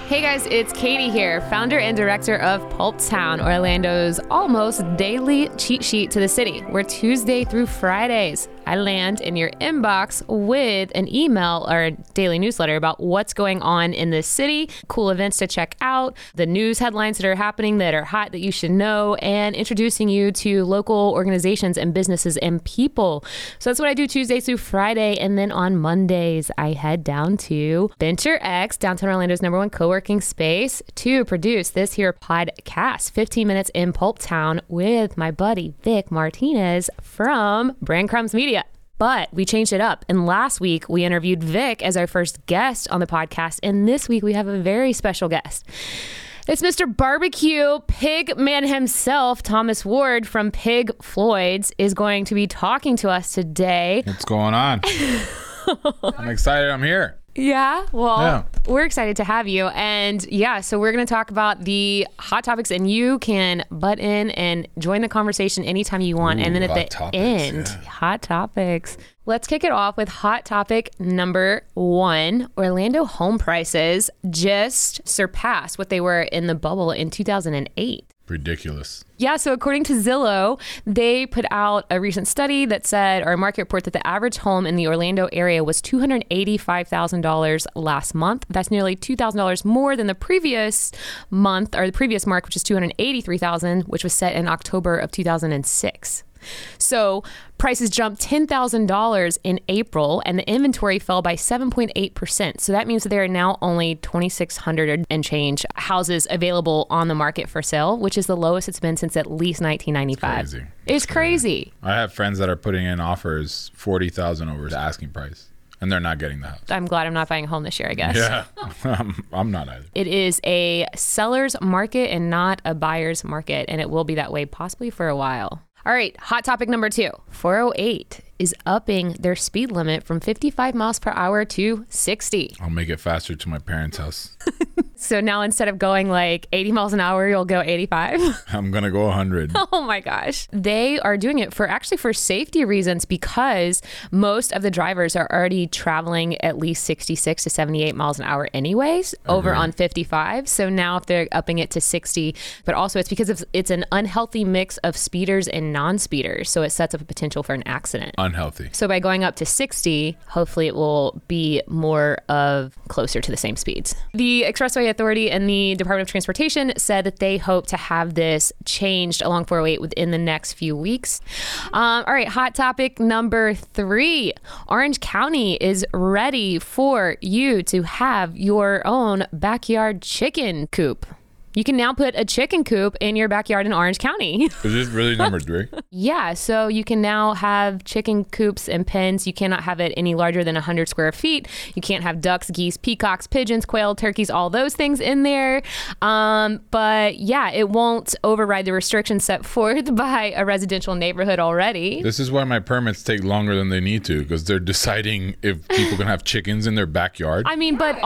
Hey guys, it's Katie here, founder and director of Pulptown, Orlando's almost daily cheat sheet to the city, where Tuesday through Fridays, I land in your inbox with an email or a daily newsletter about what's going on in the city, cool events to check out, the news headlines that are happening that are hot that you should know, and introducing you to local organizations and businesses and people. So that's what I do Tuesday through Friday. And then on Mondays, I head down to Venture X, downtown Orlando's #1 co-working space, to produce this here podcast, 15 minutes in Pulptown, with my buddy Vic Martinez from Brand Crumbs Media. But we changed it up. And last week, we interviewed Vic as our first guest on the podcast. And this week, we have a very special guest. It's Mr. Barbecue Pig Man himself, Thomas Ward from Pig Floyd's, is going to be talking to us today. What's going on? I'm excited I'm here. Yeah, well, We're excited to have you. And yeah, so we're going to talk about the hot topics, and you can butt in and join the conversation anytime you want. And then at the end, hot topics. Let's kick it off with hot topic number 1. Orlando home prices just surpassed what they were in the bubble in 2008. Ridiculous. Yeah, so according to Zillow, they put out a recent study that said, or a market report, that the average home in the Orlando area was $285,000 last month. That's nearly $2,000 more than the previous month, or the previous mark, which is $283,000, which was set in October of 2006. So prices jumped $10,000 in April, and the inventory fell by 7.8%. So that means that there are now only 2,600 and change houses available on the market for sale, which is the lowest it's been since at least 1995. It's crazy. I have friends that are putting in offers $40,000 over the asking price, and they're not getting the house. I'm glad I'm not buying a home this year, I guess. Yeah, I'm not either. It is a seller's market and not a buyer's market, and it will be that way possibly for a while. All right, hot topic number 2. 408 is upping their speed limit from 55 miles per hour to 60. I'll make it faster to my parents' house. So now instead of going like 80 miles an hour, you'll go 85? I'm going to go 100. Oh my gosh. They are doing it for safety reasons, because most of the drivers are already traveling at least 66 to 78 miles an hour anyways over on 55. So now if they're upping it to 60, but also it's because it's an unhealthy mix of speeders and non-speeders. So it sets up a potential for an accident. Unhealthy. So by going up to 60, hopefully it will be more of closer to the same speeds. The Expressway Authority and the Department of Transportation said that they hope to have this changed along 408 within the next few weeks. All right, hot topic number 3. Orange County is ready for you to have your own backyard chicken coop. You can now put a chicken coop in your backyard in Orange County. Is this really number 3? Yeah, so you can now have chicken coops and pens. You cannot have it any larger than 100 square feet. You can't have ducks, geese, peacocks, pigeons, quail, turkeys, all those things in there. But yeah, it won't override the restrictions set forth by a residential neighborhood already. This is why my permits take longer than they need to, because they're deciding if people can have chickens in their backyard. I mean, but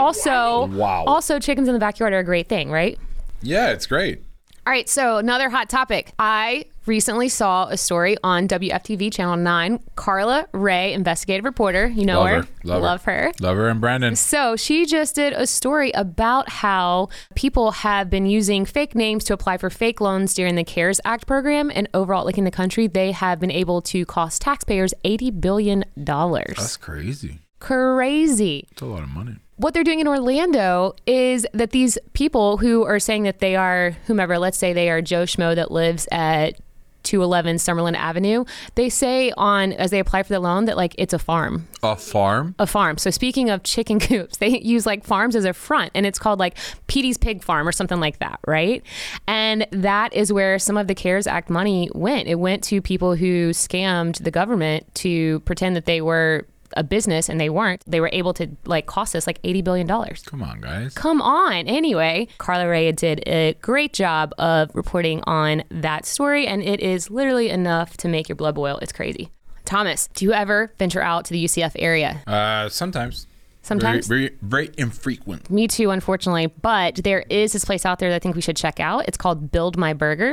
also chickens in the backyard are a great thing, right? Yeah, it's great. All right, so another hot topic. I recently saw a story on WFTV Channel 9. Carla Ray, investigative reporter. You know her. Love her. Love her and Brandon. So she just did a story about how people have been using fake names to apply for fake loans during the CARES Act program. And overall, like in the country, they have been able to cost taxpayers $80 billion. That's crazy. It's a lot of money. What they're doing in Orlando is that these people who are saying that they are whomever, let's say they are Joe Schmo that lives at 211 Summerlin Avenue, they say as they apply for the loan that like it's a farm. A farm? A farm. So speaking of chicken coops, they use like farms as a front, and it's called like Petey's Pig Farm or something like that, right? And that is where some of the CARES Act money went. It went to people who scammed the government to pretend that they were a business, and they weren't. They were able to like cost us like $80 billion. Come on, guys. Come on. Anyway, Carla Ray did a great job of reporting on that story, and it is literally enough to make your blood boil. It's crazy. Thomas, do you ever venture out to the UCF area? Sometimes. Sometimes? Very infrequent. Me too, unfortunately. But there is this place out there that I think we should check out. It's called Build My Burgers.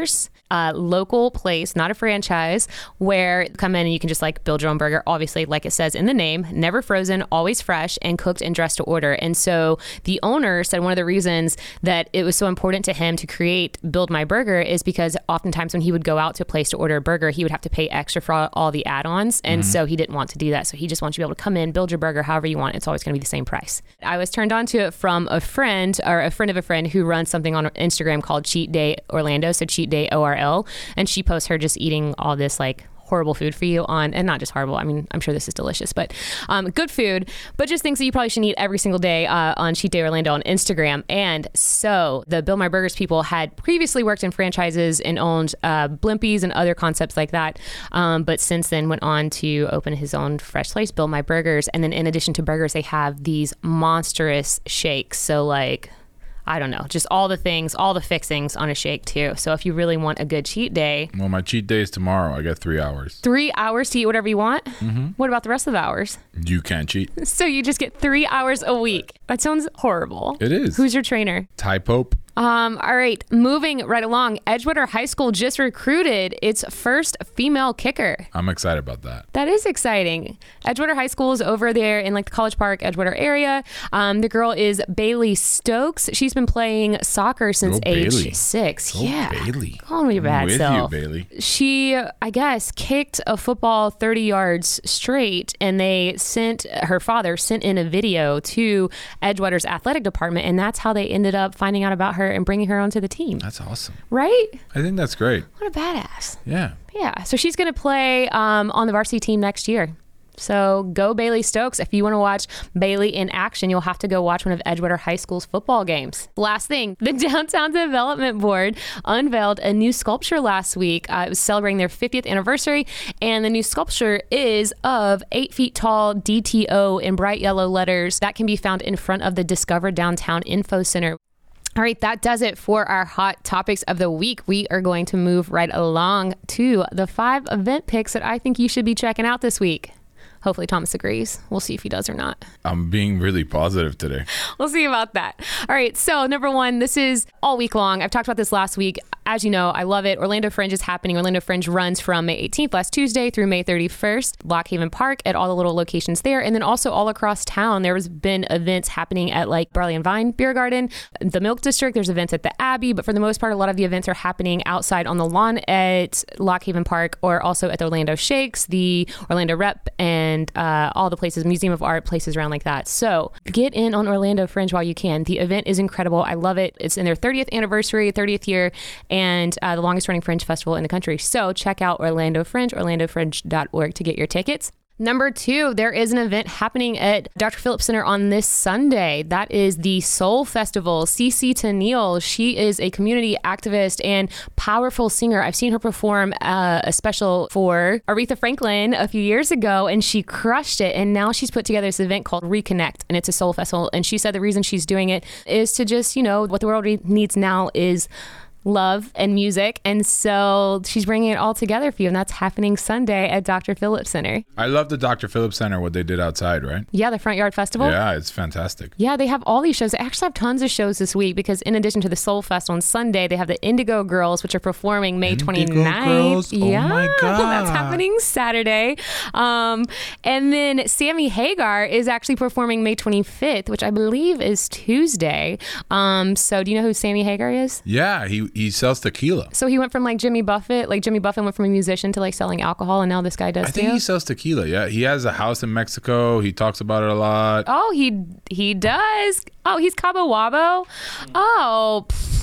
local place, not a franchise, where you come in and you can just like build your own burger. Obviously, like it says in the name, never frozen, always fresh, and cooked and dressed to order. And so the owner said one of the reasons that it was so important to him to create Build My Burger is because oftentimes when he would go out to a place to order a burger, he would have to pay extra for all the add-ons. And so he didn't want to do that. So he just wants you to be able to come in, build your burger however you want. It's always going to be the same price. I was turned on to it from a friend or a friend of a friend who runs something on Instagram called Cheat Day Orlando. So Cheat Day ORL. And she posts her just eating all this like horrible food for you on, and not just horrible, I mean, I'm sure this is delicious, but good food, but just things that you probably should eat every single day on Cheat Day Orlando on Instagram. And so the Build My Burgers people had previously worked in franchises and owned Blimpies and other concepts like that, but since then went on to open his own fresh place, Build My Burgers. And then in addition to burgers, they have these monstrous shakes. So like, I don't know, just all the things, all the fixings on a shake too. So if you really want a good cheat day. Well, my cheat day is tomorrow. I got 3 hours. 3 hours to eat whatever you want? What about the rest of the hours? You can't cheat. So you just get 3 hours a week. That sounds horrible. It is. Who's your trainer? Ty Pope. All right, moving right along. Edgewater High School just recruited its first female kicker. I'm excited about that. That is exciting. Edgewater High School is over there in like the College Park, Edgewater area. The girl is Bailey Stokes. She's been playing soccer since age 6. Go Bailey. Call me your bad with self. You, Bailey. She, I guess, kicked a football 30 yards straight, and they her father sent in a video to Edgewater's athletic department, and that's how they ended up finding out about her and bringing her onto the team. That's awesome. Right? I think that's great. What a badass. Yeah. Yeah. So she's going to play on the varsity team next year. So go Bailey Stokes. If you want to watch Bailey in action, you'll have to go watch one of Edgewater High School's football games. Last thing, the Downtown Development Board unveiled a new sculpture last week. It was celebrating their 50th anniversary, and the new sculpture is of 8 feet tall DTO in bright yellow letters that can be found in front of the Discover Downtown Info Center. All right, that does it for our hot topics of the week. We are going to move right along to the 5 event picks that I think you should be checking out this week. Hopefully Thomas agrees. We'll see if he does or not. I'm being really positive today. We'll see about that. All right. So number 1, this is all week long. I've talked about this last week. As you know, I love it. Orlando Fringe is happening. Orlando Fringe runs from May 18th, last Tuesday, through May 31st, Lock Haven Park at all the little locations there. And then also all across town, there has been events happening at like Barley and Vine Beer Garden, the Milk District. There's events at the Abbey. But for the most part, a lot of the events are happening outside on the lawn at Lock Haven Park, or also at the Orlando Shakes, the Orlando Rep, and all the places, Museum of Art, places around like that. So get in on Orlando Fringe while you can. The event is incredible. I love it. It's in their 30th anniversary, 30th year, and the longest running Fringe festival in the country. So check out Orlando Fringe, orlandofringe.org to get your tickets. Number 2, there is an event happening at Dr. Phillips Center on this Sunday. That is the Soul Festival. CeCe Tennille, she is a community activist and powerful singer. I've seen her perform a special for Aretha Franklin a few years ago, and she crushed it. And now she's put together this event called Reconnect, and it's a soul festival. And she said the reason she's doing it is to just, what the world needs now is love and music, and so she's bringing it all together for you, and that's happening Sunday at Dr. Phillips Center. I love the Dr. Phillips Center, what they did outside, right? Yeah, the Front Yard Festival. Yeah, it's fantastic. Yeah, they have all these shows. They actually have tons of shows this week, because in addition to the Soul Fest on Sunday, they have the Indigo Girls, which are performing May 29th. Girls? Yeah, oh my God. That's happening Saturday. And then Sammy Hagar is actually performing May 25th, which I believe is Tuesday. So do you know who Sammy Hagar is? Yeah, he sells tequila. So he went from like Jimmy Buffett went from a musician to like selling alcohol, and now this guy does I think too? he sells tequila. Yeah, he has a house in Mexico. He talks about it a lot. Oh, he does. Oh, he's Cabo Wabo. Oh,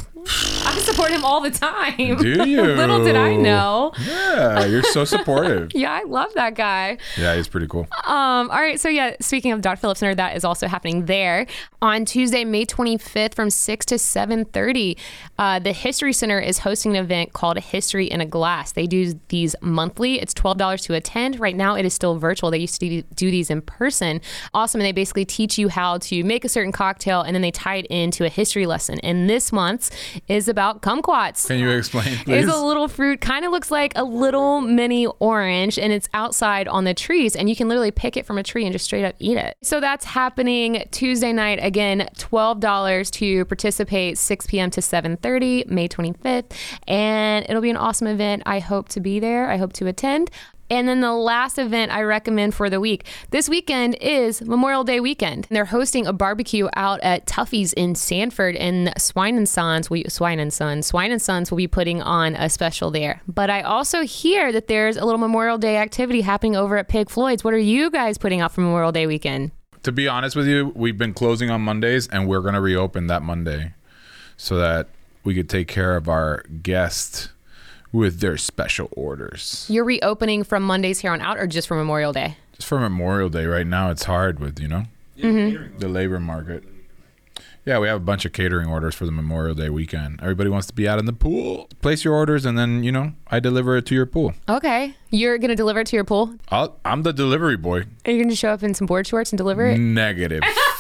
I support him all the time. Do you? Little did I know. Yeah, you're so supportive. Yeah, I love that guy. Yeah, he's pretty cool. All right, so yeah, speaking of Dr. Phillips Center, that is also happening there on Tuesday, May 25th from 6 to 7:30. The History Center is hosting an event called History in a Glass. They do these monthly. It's $12 to attend. Right now, it is still virtual. They used to do these in person. Awesome, and they basically teach you how to make a certain cocktail, and then they tie it into a history lesson. And this month's is about kumquats. Can you explain, please? It's a little fruit, kind of looks like a little mini orange, and it's outside on the trees, and you can literally pick it from a tree and just straight up eat it. So that's happening Tuesday night. Again, $12 to participate, 6 p.m. to 7:30, May 25th, and it'll be an awesome event. I hope to be there. I hope to attend. And then the last event I recommend for the week. This weekend is Memorial Day weekend. They're hosting a barbecue out at Tuffy's in Sanford, and Swine & Sons will be putting on a special there. But I also hear that there's a little Memorial Day activity happening over at Pig Floyd's. What are you guys putting out for Memorial Day weekend? To be honest with you, we've been closing on Mondays, and we're going to reopen that Monday so that we could take care of our guests with their special orders. You're reopening from Mondays here on out, or just for Memorial Day? Just for Memorial Day. Right now it's hard with, the labor market. Yeah, we have a bunch of catering orders for the Memorial Day weekend. Everybody wants to be out in the pool. Place your orders, and then, I deliver it to your pool. Okay. You're going to deliver it to your pool? I'm the delivery boy. Are you going to show up in some board shorts and deliver it? Negative.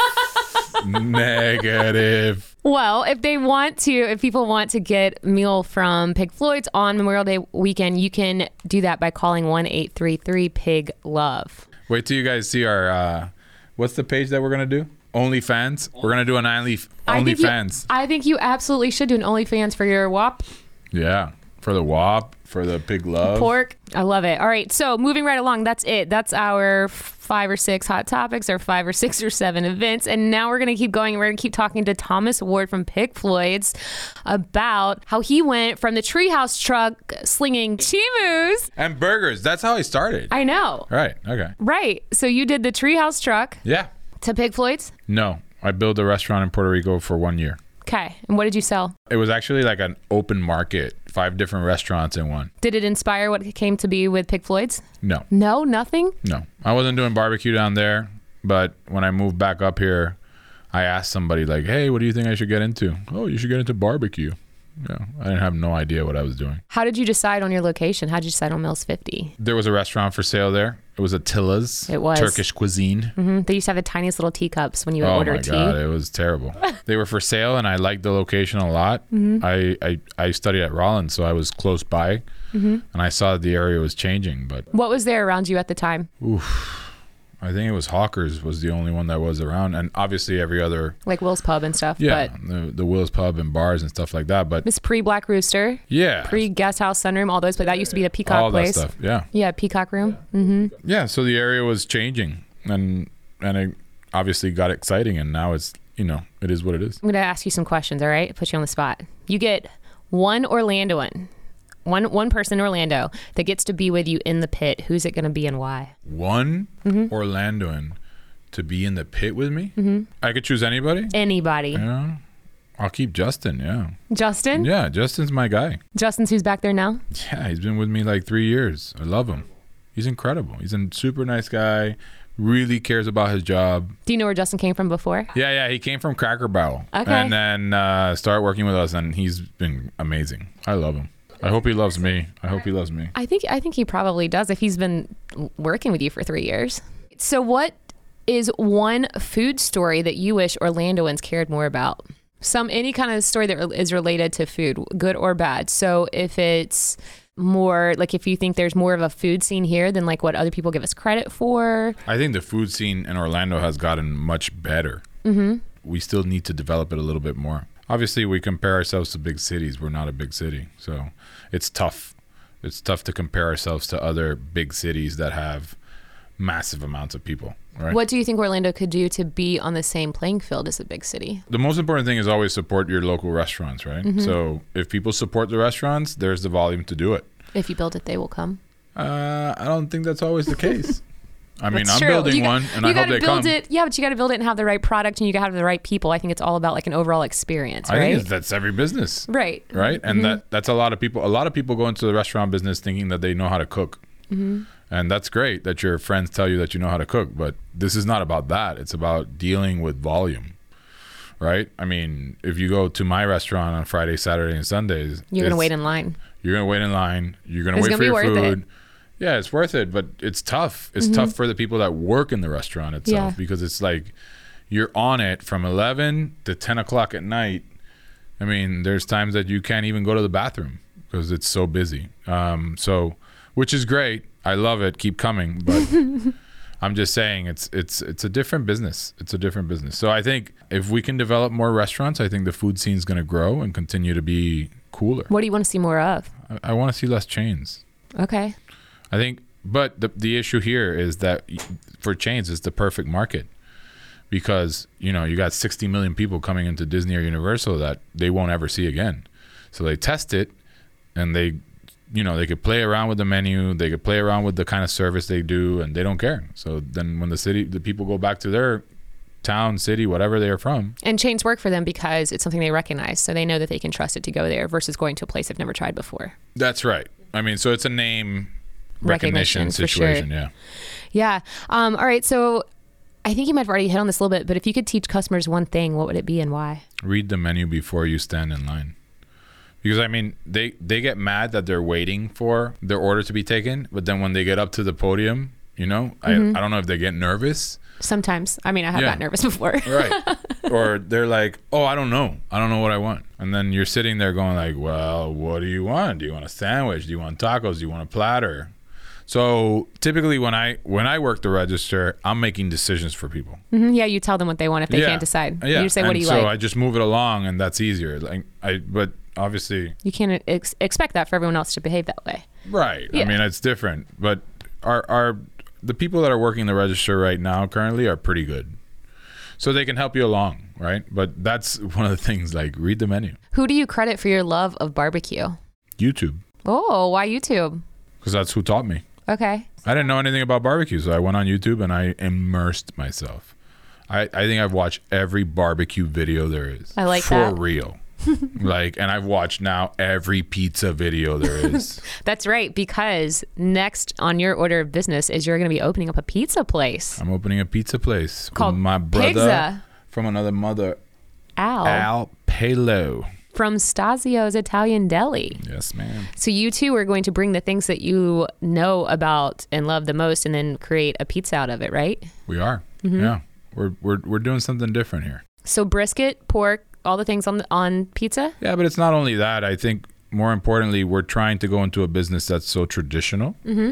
Negative. Well, if people want to get meal from Pig Floyd's on Memorial Day weekend, you can do that by calling 1-833-PIG-LOVE. Wait till you guys see our, what's the page that we're going to do? OnlyFans. We're going to do an OnlyFans. I think you absolutely should do an OnlyFans for your WAP. Yeah. For the WAP, for the Pig Love. Pork. I love it. All right. So moving right along, that's it. That's our 5 or 6 hot topics, or 5 or 6 or 7 events. And now we're going to keep going. We're going to keep talking to Thomas Ward from Pig Floyd's about how he went from the treehouse truck slinging chimus. And burgers. That's how I started. I know. Right. Okay. Right. So you did the treehouse truck. Yeah. To Pig Floyd's? No. I built a restaurant in Puerto Rico for 1 year. Okay. And what did you sell? It was actually like an open market, 5 different restaurants in one. Did it inspire what it came to be with Pig Floyd's? No. No? Nothing? No. I wasn't doing barbecue down there, but when I moved back up here, I asked somebody like, hey, what do you think I should get into? Oh, you should get into barbecue. Yeah. I didn't have no idea what I was doing. How did you decide on your location? How did you decide on Mills 50? There was a restaurant for sale there. It was Attila's. It was. Turkish cuisine. Mm-hmm. They used to have the tiniest little teacups when you would order tea. Oh my God, it was terrible. They were for sale, and I liked the location a lot. Mm-hmm. I studied at Rollins, so I was close by, and I saw the area was changing. But what was there around you at the time? Oof. I think it was Hawker's was the only one that was around, and obviously every other, like Will's Pub and stuff. Yeah, but the Will's Pub and bars and stuff like that. But this pre-Black Rooster, yeah, pre-Guest House Sunroom, all those. But that used to be the Peacock all place. That stuff. Yeah, yeah, Peacock Room. Mm-hmm. Yeah, so the area was changing, and it obviously got exciting, and now it's it is what it is. I'm gonna ask you some questions. All right, put you on the spot. You get one Orlandoan. One person in Orlando that gets to be with you in the pit. Who's it going to be and why? One Orlandoan to be in the pit with me? Mm-hmm. I could choose anybody? Anybody. Yeah. I'll keep Justin, yeah. Justin? Yeah, Justin's my guy. Justin's who's back there now? Yeah, he's been with me like 3 years. I love him. He's incredible. He's a super nice guy. Really cares about his job. Do you know where Justin came from before? Yeah. He came from Cracker Barrel. Okay. And then started working with us, and he's been amazing. I love him. I hope he loves me. I think he probably does if he's been working with you for 3 years. So what is one food story that you wish Orlandoans cared more about? Any kind of story that is related to food, good or bad. So if it's more like, if you think there's more of a food scene here than like what other people give us credit for. I think the food scene in Orlando has gotten much better. Mm-hmm. We still need to develop it a little bit more. Obviously, we compare ourselves to big cities. We're not a big city, so it's tough. It's tough to compare ourselves to other big cities that have massive amounts of people, right? What do you think Orlando could do to be on the same playing field as a big city? The most important thing is always support your local restaurants, right? Mm-hmm. So if people support the restaurants, there's the volume to do it. If you build it, they will come. I don't think that's always the case. I mean, I'm building one, and I hope they come. Yeah, but you got to build it and have the right product, and you got to have the right people. I think it's all about like an overall experience, right? I think that's every business. Right. Right? And that's a lot of people. A lot of people go into the restaurant business thinking that they know how to cook. Mm-hmm. And that's great that your friends tell you that you know how to cook, but this is not about that. It's about dealing with volume, right? I mean, if you go to my restaurant on Friday, Saturday, and Sundays, you're going to wait in line. You're going to wait in line. You're going to wait for your food. Yeah, it's worth it, but it's tough. It's tough for the people that work in the restaurant itself because it's like you're on it from 11 to 10 o'clock at night I mean, there's times that you can't even go to the bathroom because it's so busy. Which is great. I love it. Keep coming. But I'm just saying it's a different business. It's a different business. So I think if we can develop more restaurants, I think the food scene is going to grow and continue to be cooler. What do you want to see more of? I want to see less chains. Okay. I think, but the issue here is that for chains, it's the perfect market because, you got 60 million people coming into Disney or Universal that they won't ever see again. So they test it and they could play around with the menu, they could play around with the kind of service they do, and they don't care. So then when the people go back to their town, city, whatever they are from. And chains work for them because it's something they recognize, so they know that they can trust it to go there versus going to a place they've never tried before. That's right. I mean, so it's a name recognition situation. Sure. Yeah. All right. So I think you might have already hit on this a little bit, but if you could teach customers one thing, what would it be and why? Read the menu before you stand in line. Because, I mean, they get mad that they're waiting for their order to be taken, but then when they get up to the podium, I don't know if they get nervous. Sometimes. I mean, I have got nervous before. Right. Or they're like, oh, I don't know what I want. And then you're sitting there going like, well, what do you want? Do you want a sandwich? Do you want tacos? Do you want a platter? So typically when I work the register, I'm making decisions for people. Mm-hmm. Yeah, you tell them what they want if they can't decide. Yeah. You say, what do you like? So I just move it along, and that's easier. But obviously you can't expect that for everyone else to behave that way. Right. Yeah. I mean, it's different. But the people that are working the register right now currently are pretty good. So they can help you along, right? But that's one of the things, like, read the menu. Who do you credit for your love of barbecue? YouTube. Oh, why YouTube? Because that's who taught me. Okay. I didn't know anything about barbecue, so I went on YouTube and I immersed myself. I think I've watched every barbecue video there is. I like that. For real. And I've watched now every pizza video there is. That's right, because next on your order of business is you're going to be opening up a pizza place. I'm opening a pizza place called my brother Pizza. From another mother, Al Palo. From Stasio's Italian Deli. Yes, ma'am. So you two are going to bring the things that you know about and love the most and then create a pizza out of it, right? We are. Mm-hmm. Yeah. We're doing something different here. So brisket, pork, all the things on pizza? Yeah, but it's not only that. I think more importantly, we're trying to go into a business that's so traditional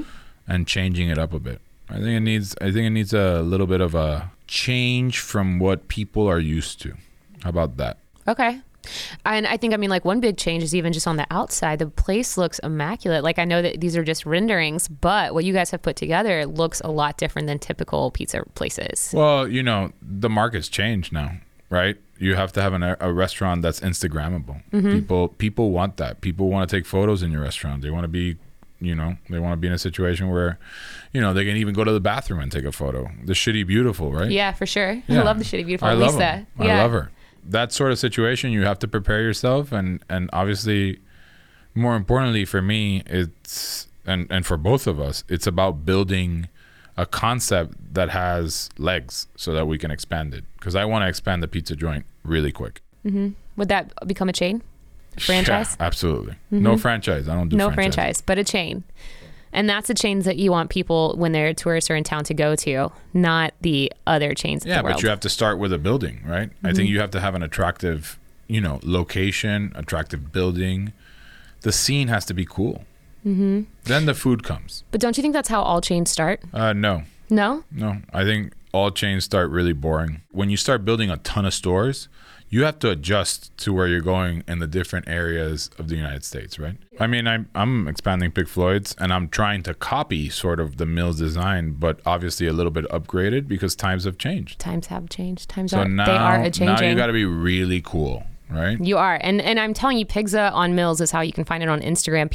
and changing it up a bit. I think it needs a little bit of a change from what people are used to. How about that? Okay. And I think, one big change is even just on the outside. The place looks immaculate. Like, I know that these are just renderings, but what you guys have put together looks a lot different than typical pizza places. Well, the market's changed now, right? You have to have a restaurant that's Instagrammable. Mm-hmm. People want that. People want to take photos in your restaurant. They want to be, they want to be in a situation where, they can even go to the bathroom and take a photo. The Shitty Beautiful, right? Yeah, for sure. Yeah. I love the Shitty Beautiful. I love Lisa. I love her. That sort of situation, you have to prepare yourself, and obviously, more importantly for me, it's and for both of us, it's about building a concept that has legs so that we can expand it. Because I want to expand the pizza joint really quick. Mm-hmm. Would that become a chain? Franchise? Yeah, absolutely. Mm-hmm. No franchise. I don't do franchise, but a chain. And that's the chains that you want people, when they're tourists or in town, to go to, not the other chains of the world. Yeah, but you have to start with a building, right? Mm-hmm. I think you have to have an attractive, location, attractive building. The scene has to be cool. Mm-hmm. Then the food comes. But don't you think that's how all chains start? No. No? No. I think all chains start really boring. When you start building a ton of stores, you have to adjust to where you're going in the different areas of the United States, right? I mean, I'm expanding Pig Floyd's, and I'm trying to copy sort of the Mills design, but obviously a little bit upgraded because times have changed. Times have changed. They are a-changing. Now you got to be really cool, right? You are. And I'm telling you, Pigza on Mills is how you can find it on Instagram.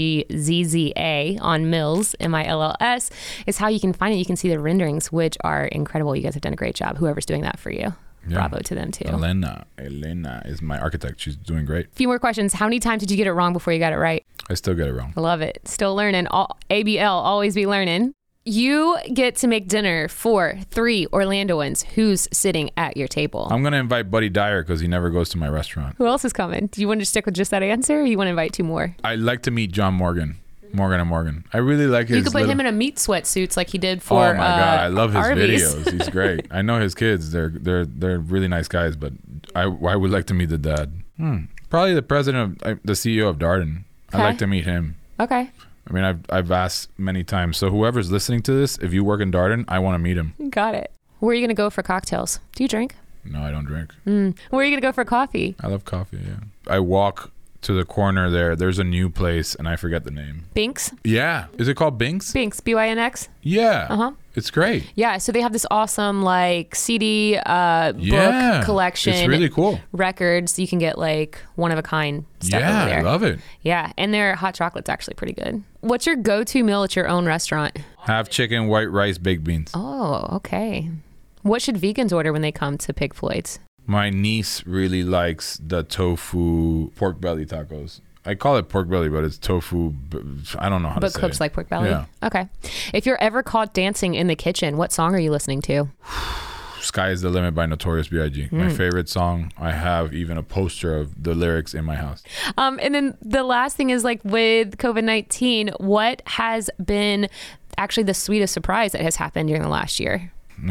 PIGZZA on Mills, MILLS, is how you can find it. You can see the renderings, which are incredible. You guys have done a great job, whoever's doing that for you. Yeah. Bravo to them too. Elena is my architect. She's doing great. A few more questions. How many times did you get it wrong before you got it right? I still get it wrong. I love it. Still learning. ABL, always be learning. You get to make dinner for 3 Orlandoans. Who's sitting at your table? I'm going to invite Buddy Dyer because he never goes to my restaurant. Who else is coming? Do you want to stick with just that answer, or you want to invite 2 more? I'd like to meet John Morgan. Morgan & Morgan. I really like his. You could put him in a meat sweatsuits like he did for. Oh my god, I love his Arby's. videos. He's great. I know his kids. They're really nice guys, but I would like to meet the dad. Probably the president of the CEO of Darden. I'd like to meet him. Okay. I mean, I've asked many times. So whoever's listening to this, if you work in Darden, I want to meet him. Got it. Where are you going to go for cocktails? Do you drink? No, I don't drink. Where are you going to go for coffee? I love coffee, yeah. I walk to the corner there. There's a new place, and I forget the name. Binks? Yeah. Is it called Binks? Binks. BYNX? Yeah. Uh-huh. It's great. Yeah, so they have this awesome like CD book collection. It's really cool. Records. You can get like one of a kind stuff over there. I love it. Yeah, and their hot chocolate's actually pretty good. What's your go-to meal at your own restaurant? Half chicken, white rice, baked beans. Oh, okay. What should vegans order when they come to Pig Floyd's? My niece really likes the tofu pork belly tacos. I call it pork belly, but it's tofu. I don't know how to say it. But cooked like pork belly? Yeah. Okay. If you're ever caught dancing in the kitchen, what song are you listening to? Sky is the Limit by Notorious B.I.G. My favorite song. I have even a poster of the lyrics in my house. And then the last thing is like with COVID-19, what has been actually the sweetest surprise that has happened during the last year?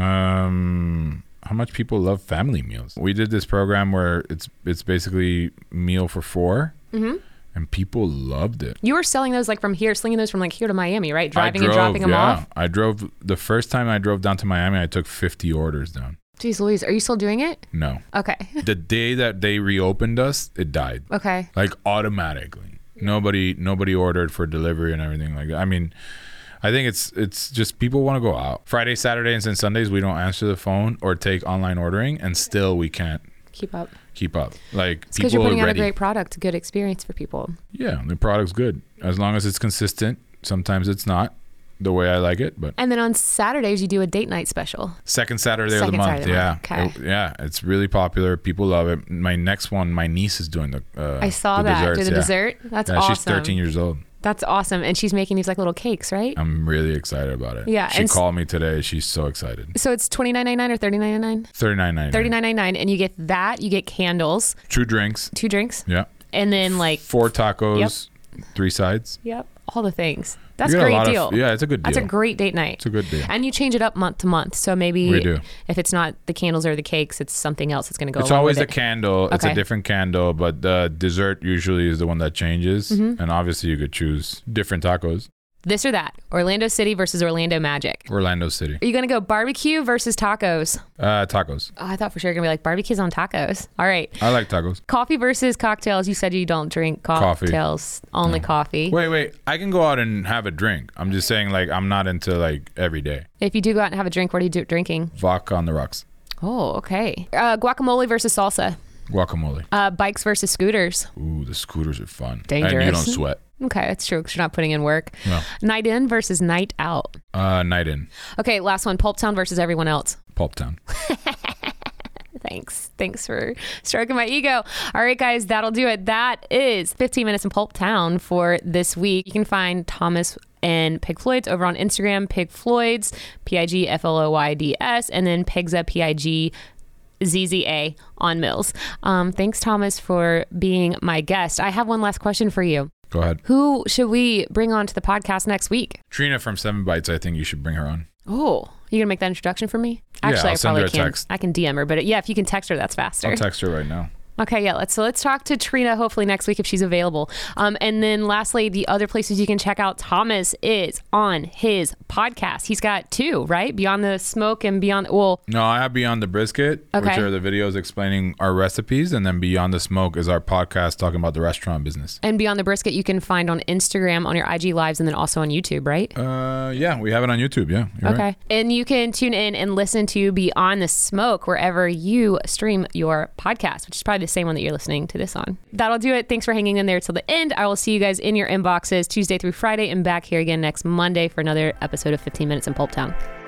How much people love family meals. We did this program where it's basically meal for 4. Mm-hmm. And people loved it. You were selling those like from here, slinging those from like here to Miami, right? Driving and dropping them off? I drove. The first time I drove down to Miami, I took 50 orders down. Jeez Louise, are you still doing it? No. Okay. The day that they reopened us, it died. Okay. Like automatically. Nobody ordered for delivery and everything like that. I mean, I think it's just people want to go out. Friday, Saturdays, and Sundays, we don't answer the phone or take online ordering, and still we can't keep up. Like, it's because you're putting out a great product, a good experience for people. Yeah, the product's good as long as it's consistent. Sometimes it's not the way I like it, but. And then on Saturdays you do a date night special. Second Saturday of the month. Yeah. Okay. It's really popular. People love it. My next one, my niece is doing the. I saw that. Desserts, do the dessert. That's awesome. She's 13 years old. That's awesome. And she's making these like little cakes, right? I'm really excited about it. Yeah. She called me today. She's so excited. So it's $29.99 or $39.99? $39.99. $39.99. And you get that. You get candles. 2 drinks. Yeah. And then like 4 tacos, 3 sides. Yep. All the things. That's a great deal. It's a good deal. That's a great date night. It's a good deal. And you change it up month to month. So maybe if it's not the candles or the cakes, it's something else that's going to go. It's always a candle. It's a different candle, but the dessert usually is the one that changes. Mm-hmm. And obviously you could choose different tacos. This or that. Orlando City versus Orlando Magic. Orlando City. Are you going to go barbecue versus tacos? Tacos. Oh, I thought for sure you're going to be like barbecues on tacos. All right. I like tacos. Coffee versus cocktails. You said you don't drink cocktails. Only coffee. Wait. I can go out and have a drink. I'm just saying, like, I'm not into like every day. If you do go out and have a drink, what are you drinking? Vodka on the rocks. Oh, okay. Guacamole versus salsa. Guacamole. Bikes versus scooters. Ooh, the scooters are fun. Dangerous. And you don't sweat. Okay, that's true because you're not putting in work. No. Night in versus night out. Night in. Okay, last one. Pulp Town versus everyone else. Pulp Town. Thanks for stroking my ego. All right, guys, that'll do it. That is 15 Minutes in Pulp Town for this week. You can find Thomas and Pig Floyd's over on Instagram, Pig Floyd's, PIGFLOYDS, and then Pigza, PIGZZA on Mills. Thanks, Thomas, for being my guest. I have one last question for you. Go ahead. Who should we bring on to the podcast next week? Trina from 7 Bites. I think you should bring her on. Oh, you gonna make that introduction for me? Actually, I'll send her a text. I can DM her, but if you can text her, that's faster. I'll text her right now. Okay, yeah. Let's talk to Trina hopefully next week if she's available. And then lastly, the other places you can check out Thomas is on his podcast. He's got 2, right? Beyond the Smoke and Beyond. Well, no, I have Beyond the Brisket, which are the videos explaining our recipes, and then Beyond the Smoke is our podcast talking about the restaurant business. And Beyond the Brisket you can find on Instagram on your IG lives and then also on YouTube, right? Yeah, we have it on YouTube. Yeah. Okay. Right. And you can tune in and listen to Beyond the Smoke wherever you stream your podcast, which is probably the same one that you're listening to this on. That'll do it. Thanks for hanging in there till the end. I will see you guys in your inboxes Tuesday through Friday and back here again next Monday for another episode of 15 Minutes in Pulp Town.